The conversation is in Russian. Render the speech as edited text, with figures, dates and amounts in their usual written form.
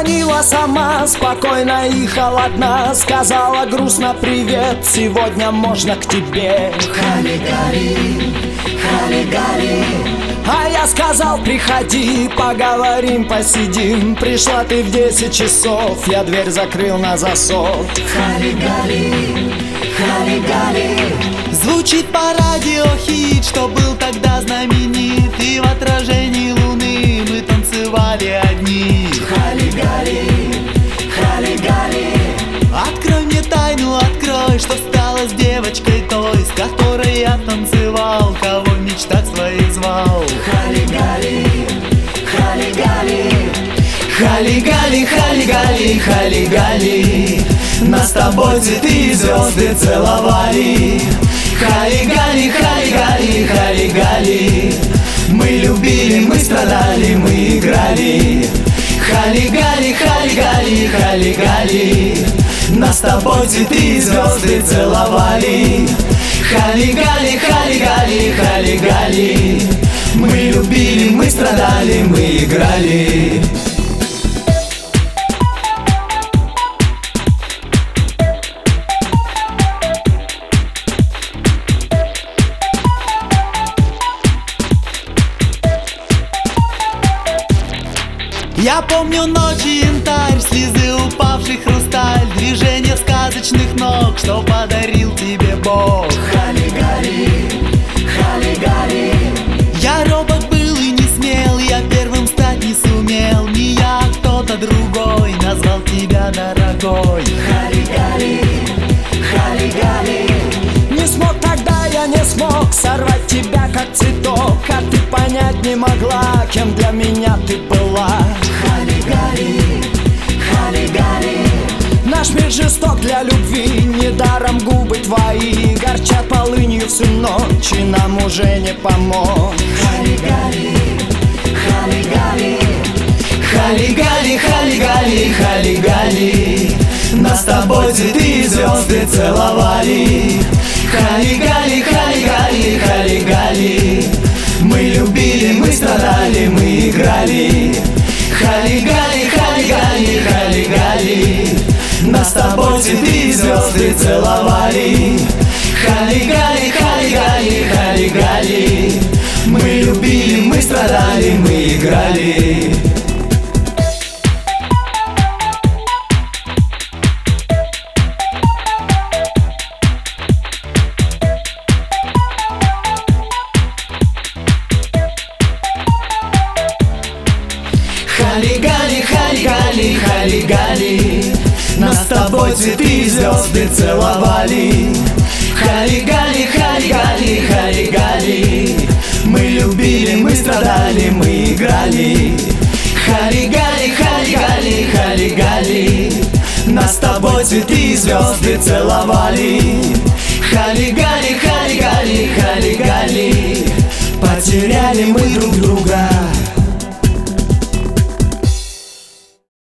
Позвонила сама, спокойно и холодна, сказала грустно привет, сегодня можно к тебе. Хали-гали, хали-гали. А я сказал, приходи, поговорим, посидим. Пришла ты в 10 часов, я дверь закрыл на засов. Хали-гали, хали-гали. Звучит по радио хит, что был тогда знаменит, и в отражении луны мы танцевали одни. Хали-гали, хали-гали. Открой мне тайну, открой, что стало с девочкой той, с которой я танцевал, кого в мечтах своих звал. Хали-гали, хали-гали. Хали-гали, хали-гали, хали-гали, нас с тобой цветы и звезды целовали. Хали-гали, хали-гали, хали-гали, мы любили, мы страдали, мы играли. Хали-гали, хали-гали, хали-гали, нас с тобой цветы и звезды целовали. Хали-гали, хали-гали, хали-гали, мы любили, мы страдали, мы играли. Я помню ночи, янтарь, слезы, упавший хрусталь, движение сказочных ног, что подарил тебе Бог. Хали-гали, хали-гали. Я робок был и не смел, я первым стать не сумел. Не я, а кто-то другой назвал тебя дорогой. Хали-гали, хали-гали. Не смог тогда, я не смог сорвать тебя как цветок, а ты понять не могла, кем для меня ты была. Хали-гали, хали-гали. Наш мир жесток для любви, недаром губы твои горчат полынью всю ночь, и нам уже не помочь. Хали-гали, хали-гали. Хали-гали, хали-гали, хали-гали, нас с тобой цветы и звезды целовали. Хали-гали, хали-гали, хали-гали, мы любили, мы страдали, мы играли. Хали-гали, хали-гали, хали-гали, нас с тобой цветы и звезды целовали. Хали-гали, хали-гали, хали-гали, мы любили, мы страдали, мы играли. Хали-гали, хали-гали, хали-гали, нас с тобой цветы и звезды целовали. Хали-гали, хали-гали, хали-гали, мы любили, мы страдали, мы играли. Хали-гали, хали-гали, хали-гали, нас с тобой цветы и звезды целовали. Хали-гали, хали-гали, хали-гали, потеряли мы друг друга